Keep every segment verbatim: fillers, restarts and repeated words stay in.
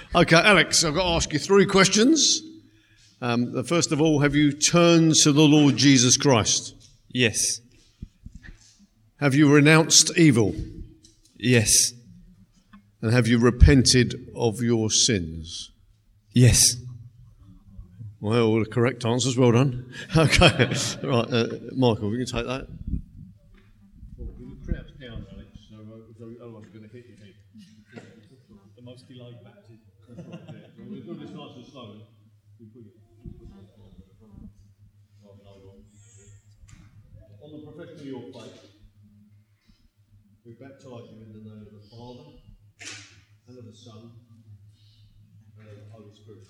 Okay, Alex, I've got to ask you three questions. Um, first of all, have you turned to the Lord Jesus Christ? Yes. Have you renounced evil? Yes. And have you repented of your sins? Yes. Well, all the correct answers. Well done. Okay. Right, uh, Michael, we can take that. Well, the crowd's down, Alex, so, uh, so otherwise we're going to hit your head. The most delayed baptism. That's right, yeah. So we'll do this nice and slowly. On the profession of your faith, we baptise you in the name of the Father, and of the Son, and of the Holy Spirit.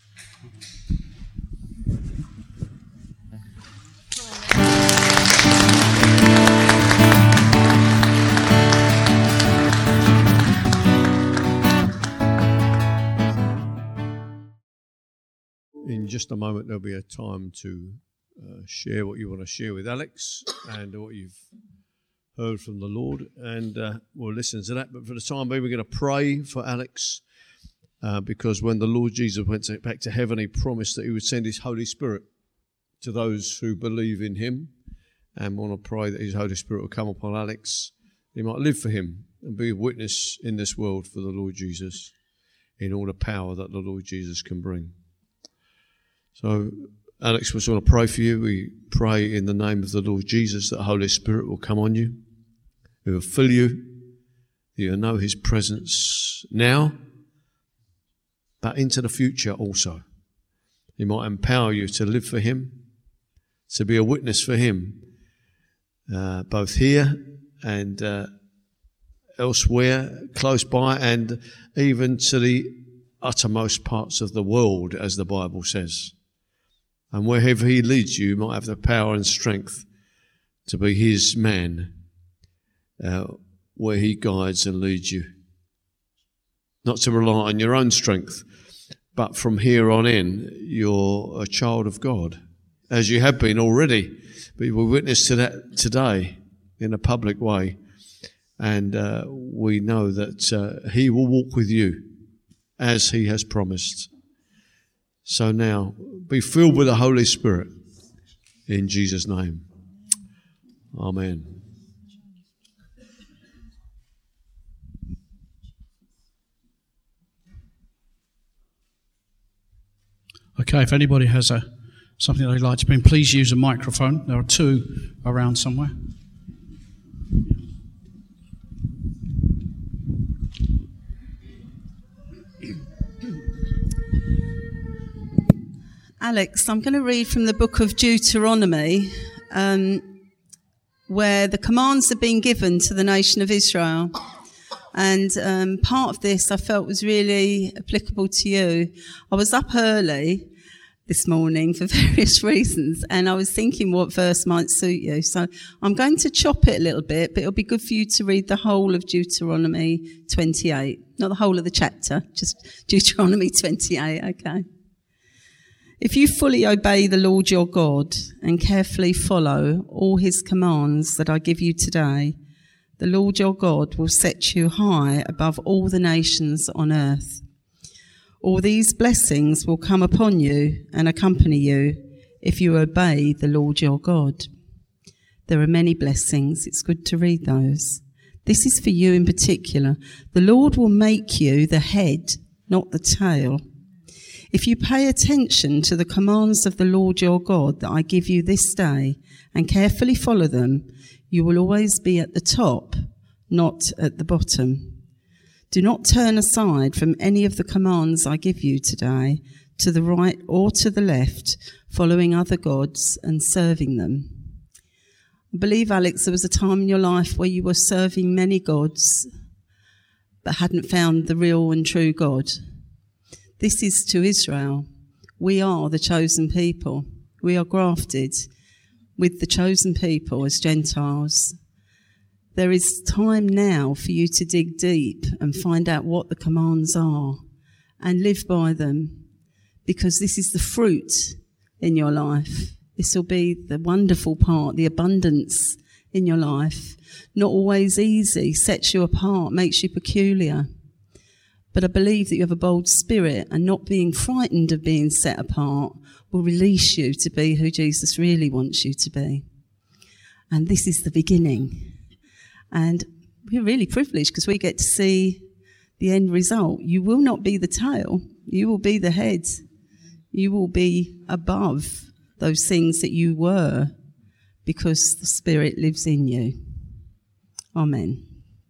In just a moment, there'll be a time to uh, share what you want to share with Alex and what you've heard from the Lord, and uh, we'll listen to that. But for the time being, we're going to pray for Alex uh, because when the Lord Jesus went to, back to heaven, he promised that he would send his Holy Spirit to those who believe in him, and want to pray that his Holy Spirit will come upon Alex. He might live for him and be a witness in this world for the Lord Jesus in all the power that the Lord Jesus can bring. So, Alex, we just want to pray for you. We pray in the name of the Lord Jesus that the Holy Spirit will come on you. He will fill you. That you'll know his presence now, but into the future also. He might empower you to live for him, to be a witness for him, uh, both here and uh, elsewhere, close by, and even to the uttermost parts of the world, as the Bible says. And wherever he leads you, you might have the power and strength to be his man, uh, where he guides and leads you. Not to rely on your own strength, but from here on in, you're a child of God, as you have been already. But we witness to that today in a public way. And uh, we know that uh, he will walk with you as he has promised. So now, be filled with the Holy Spirit in Jesus' name. Amen. Okay, if anybody has a something they'd like to bring, please use a microphone. There are two around somewhere. Alex, I'm going to read from the book of Deuteronomy, um, where the commands have been given to the nation of Israel. And um, part of this I felt was really applicable to you. I was up early this morning for various reasons, and I was thinking what verse might suit you. So I'm going to chop it a little bit, but it'll be good for you to read the whole of Deuteronomy twenty-eight. Not the whole of the chapter, just Deuteronomy twenty-eight, okay? If you fully obey the Lord your God and carefully follow all his commands that I give you today, the Lord your God will set you high above all the nations on earth. All these blessings will come upon you and accompany you if you obey the Lord your God. There are many blessings. It's good to read those. This is for you in particular. The Lord will make you the head, not the tail. If you pay attention to the commands of the Lord your God that I give you this day and carefully follow them, you will always be at the top, not at the bottom. Do not turn aside from any of the commands I give you today, to the right or to the left, following other gods and serving them. I believe, Alex, there was a time in your life where you were serving many gods, but hadn't found the real and true God. This is to Israel. We are the chosen people. We are grafted with the chosen people as Gentiles. There is time now for you to dig deep and find out what the commands are and live by them, because this is the fruit in your life. This will be the wonderful part, the abundance in your life. Not always easy, sets you apart, makes you peculiar. But I believe that you have a bold spirit, and not being frightened of being set apart will release you to be who Jesus really wants you to be. And this is the beginning. And we're really privileged because we get to see the end result. You will not be the tail. You will be the head. You will be above those things that you were, because the Spirit lives in you. Amen.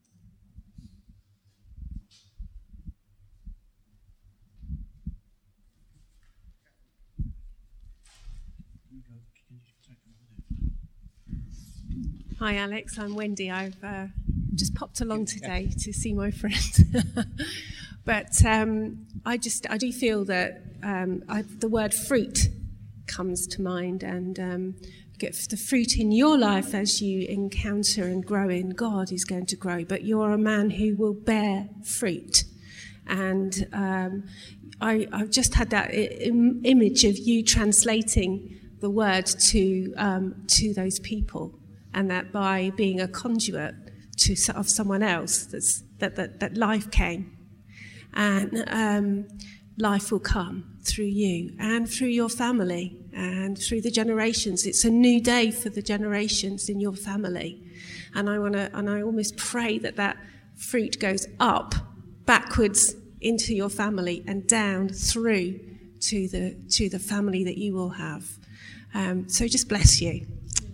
Hi Alex, I'm Wendy. I've uh, just popped along today to see my friend. But um, I just, I do feel that um, I, the word fruit comes to mind, and um, get the fruit in your life as you encounter and grow in God is going to grow. But you're a man who will bear fruit. And um, I, I've just had that im- image of you translating the word to um, to those people. And that by being a conduit to of someone else, that's, that, that that life came, and um, life will come through you and through your family and through the generations. It's a new day for the generations in your family, and I want to, and I almost pray that that fruit goes up, backwards into your family and down through to the to the family that you will have. Um, so just bless you.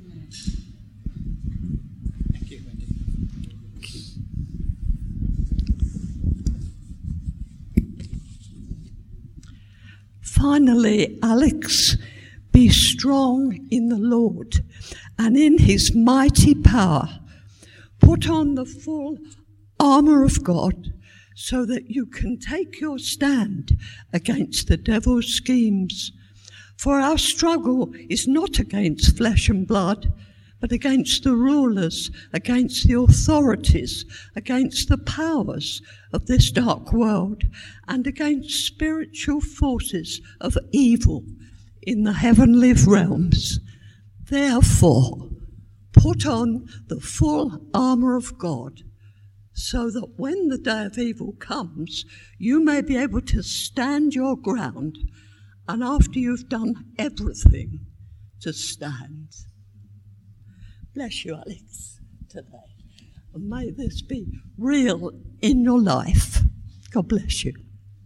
Finally, Alex, be strong in the Lord and in his mighty power. Put on the full armour of God so that you can take your stand against the devil's schemes. For our struggle is not against flesh and blood, but against the rulers, against the authorities, against the powers of this dark world, and against spiritual forces of evil in the heavenly realms. Therefore, put on the full armour of God, so that when the day of evil comes, you may be able to stand your ground, and after you've done everything, to stand. Bless you, Alex, today. And may this be real in your life. God bless you.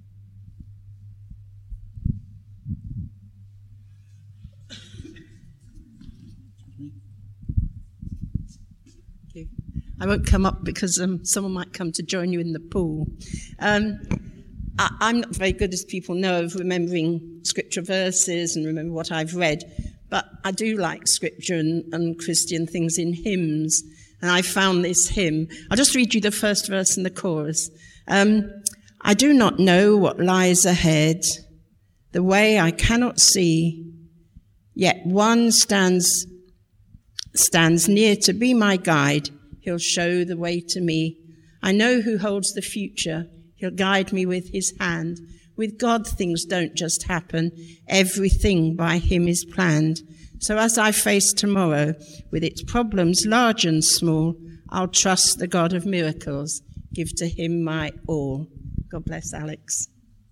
I won't come up because um, someone might come to join you in the pool. Um, I, I'm not very good, as people know, of remembering scripture verses and remember what I've read. But I do like scripture and, and Christian things in hymns. And I found this hymn. I'll just read you the first verse and the chorus. Um, I do not know what lies ahead, the way I cannot see, yet one stands, stands near to be my guide. He'll show the way to me. I know who holds the future. He'll guide me with his hand. With God, things don't just happen. Everything by him is planned. So as I face tomorrow, with its problems large and small, I'll trust the God of miracles, give to him my all. God bless Alex.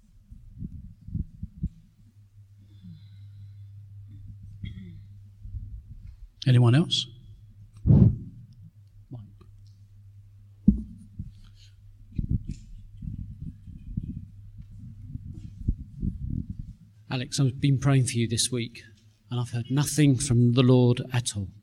Anyone else? Alex, I've been praying for you this week, and I've heard nothing from the Lord at all.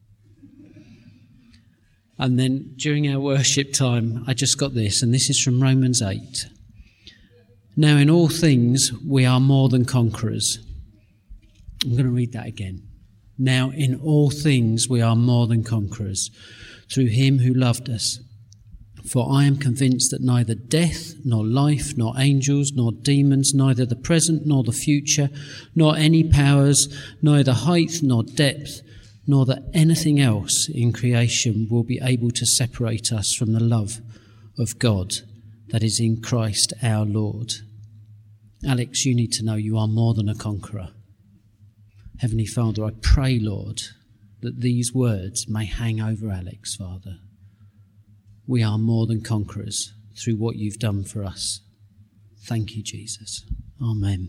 And then during our worship time, I just got this, and this is from Romans eight. Now in all things we are more than conquerors. I'm going to read that again. Now in all things we are more than conquerors, through him who loved us. For I am convinced that neither death, nor life, nor angels, nor demons, neither the present nor the future, nor any powers, neither height nor depth, nor that anything else in creation will be able to separate us from the love of God that is in Christ our Lord. Alex, you need to know you are more than a conqueror. Heavenly Father, I pray, Lord, that these words may hang over Alex, Father. We are more than conquerors through what you've done for us. Thank you, Jesus. Amen.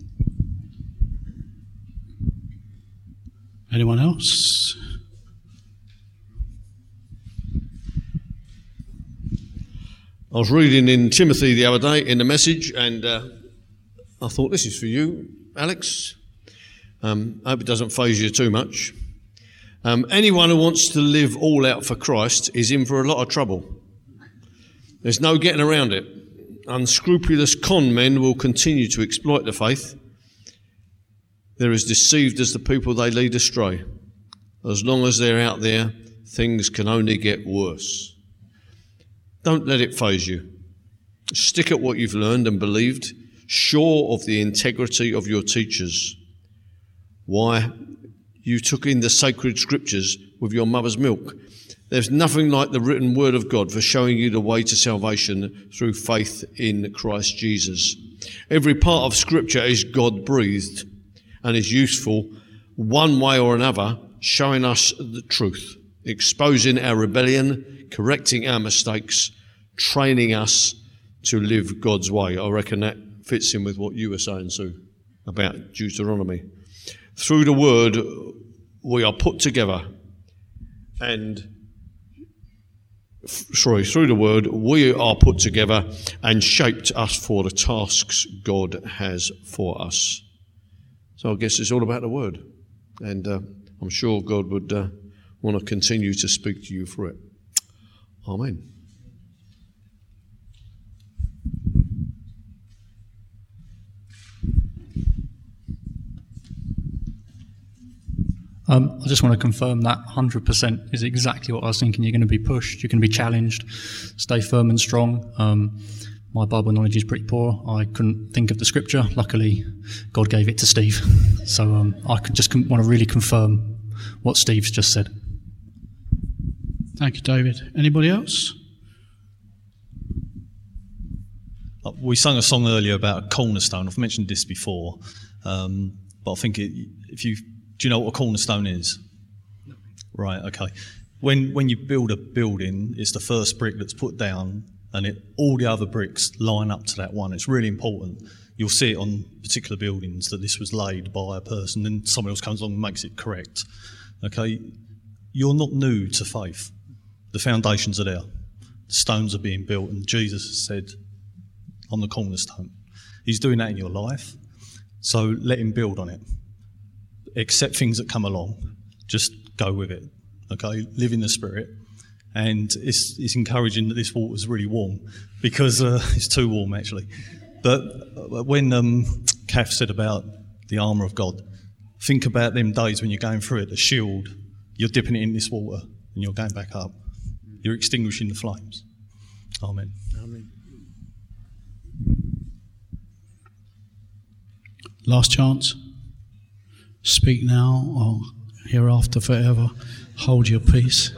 Anyone else? I was reading in Timothy the other day in the message, and uh, I thought, this is for you, Alex. Um, I hope it doesn't faze you too much. Um, anyone who wants to live all out for Christ is in for a lot of trouble. There's no getting around it. Unscrupulous con men will continue to exploit the faith. They're as deceived as the people they lead astray. As long as they're out there, things can only get worse. Don't let it faze you. Stick at what you've learned and believed, sure of the integrity of your teachers. Why? You took in the sacred scriptures with your mother's milk. There's nothing like the written word of God for showing you the way to salvation through faith in Christ Jesus. Every part of scripture is God-breathed and is useful one way or another, showing us the truth, exposing our rebellion, correcting our mistakes, training us to live God's way. I reckon that fits in with what you were saying, Sue, about Deuteronomy. Through the word, we are put together and, sorry, through the word, we are put together and shaped us for the tasks God has for us. So I guess it's all about the word. And uh, I'm sure God would uh, want to continue to speak to you through it. Amen. Um, I just want to confirm that one hundred percent is exactly what I was thinking. You're going to be pushed, you're going to be challenged, stay firm and strong. Um, my Bible knowledge is pretty poor. I couldn't think of the scripture. Luckily, God gave it to Steve. So um, I could just con- want to really confirm what Steve's just said. Thank you, David. Anybody else? We sung a song earlier about a cornerstone. I've mentioned this before, um, but I think it, if you do you know what a cornerstone is? No. Right. Okay. When when you build a building, it's the first brick that's put down, and it, all the other bricks line up to that one. It's really important. You'll see it on particular buildings that this was laid by a person, and someone else comes along and makes it correct. Okay. You're not new to faith. The foundations are there. The stones are being built, and Jesus has said, "I'm the cornerstone." He's doing that in your life, so let him build on it. Accept things that come along. Just go with it. Okay, live in the Spirit. And it's it's encouraging that this water's really warm, because uh, it's too warm actually. But when um, Kath said about the armour of God, think about them days when you're going through it, the shield, you're dipping it in this water and you're going back up. You're extinguishing the flames. Amen. Amen. Last chance. Speak now or hereafter forever. Hold your peace.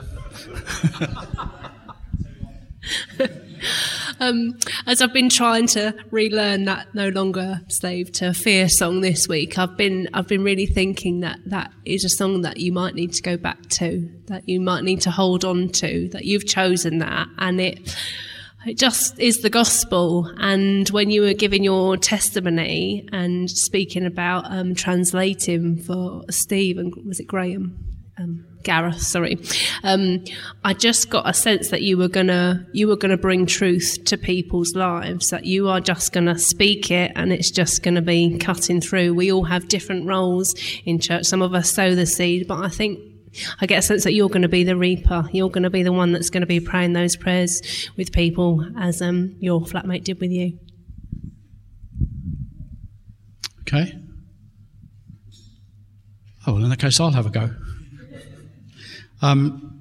um, as I've been trying to relearn that "No Longer Slave to Fear" song this week, I've been I've been really thinking that that is a song that you might need to go back to, that you might need to hold on to, that you've chosen that, and it. It just is the gospel. And when you were giving your testimony and speaking about um, translating for Steve and was it Graham? Um, Gareth, sorry. Um, I just got a sense that you were gonna you were gonna bring truth to people's lives. That you are just gonna speak it, and it's just gonna be cutting through. We all have different roles in church. Some of us sow the seed, but I think. I get a sense that you're going to be the reaper. You're going to be the one that's going to be praying those prayers with people, as um, your flatmate did with you. Okay. Oh, well, in that case, I'll have a go. Um,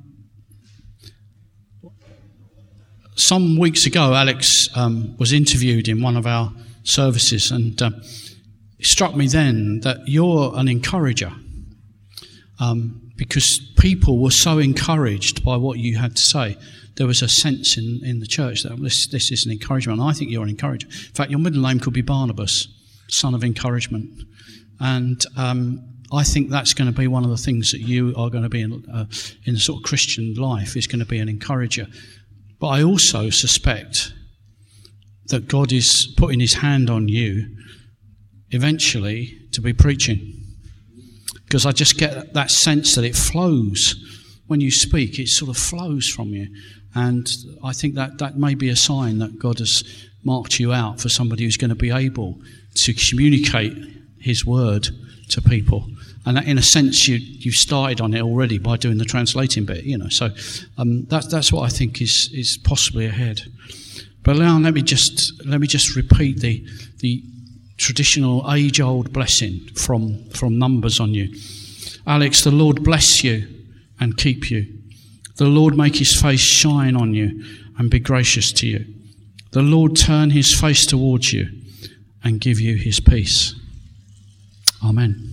some weeks ago, Alex um, was interviewed in one of our services, and uh, it struck me then that you're an encourager. Um, because people were so encouraged by what you had to say. There was a sense in, in the church that this, this is an encouragement. And I think you're an encourager. In fact, your middle name could be Barnabas, son of encouragement. And um, I think that's going to be one of the things that you are going to be in, uh, in the sort of Christian life, is going to be an encourager. But I also suspect that God is putting his hand on you eventually to be preaching. Because I just get that sense that it flows. When you speak, it sort of flows from you. And I think that that may be a sign that God has marked you out for somebody who's going to be able to communicate his word to people. And in a sense, you you started on it already by doing the translating bit, you know. So um, that's that's what I think is is possibly ahead. But now let me just let me just repeat the the traditional age-old blessing from from Numbers on you. Alex, the Lord bless you and keep you. The Lord make his face shine on you and be gracious to you. The Lord turn his face towards you and give you his peace. Amen.